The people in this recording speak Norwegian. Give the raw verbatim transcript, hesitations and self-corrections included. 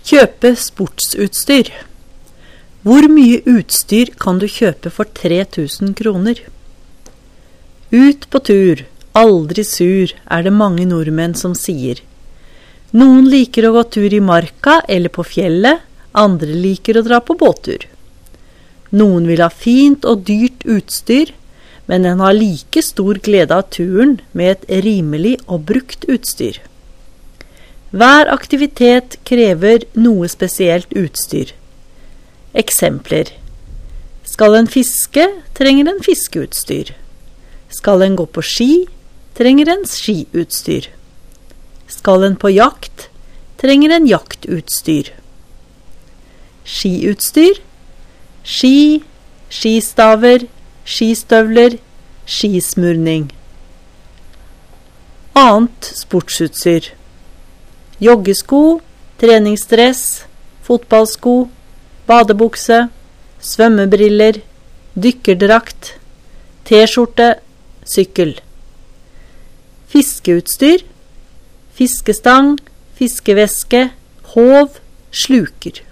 Kjøpe sportsutstyr. Hvor mye utstyr kan du kjøpe for tre tusen kroner? Ut på tur, aldri sur, er det mange nordmenn som sier. Noen liker å gå tur i marka eller på fjellet, andre liker å dra på båttur. Noen vil ha fint og dyrt utstyr, men en har like stor glede av turen med et rimelig og brukt utstyr. Hver aktivitet krever noe spesielt utstyr. Eksempler. Skal en fiske, trenger en fiskeutstyr. Skal en gå på ski, trenger en skiutstyr. Skal en på jakt, trenger en jaktutstyr. Skiutstyr. Ski, skistaver, skistøvler, skismurning. Annet sportsutstyr. Joggesko, treningsdress, fotballsko, badebukse, svømmebriller, dykkerdrakt, t-skjorte, sykkel. Fiskeutstyr, fiskestang, fiskeveske, håv, sluker.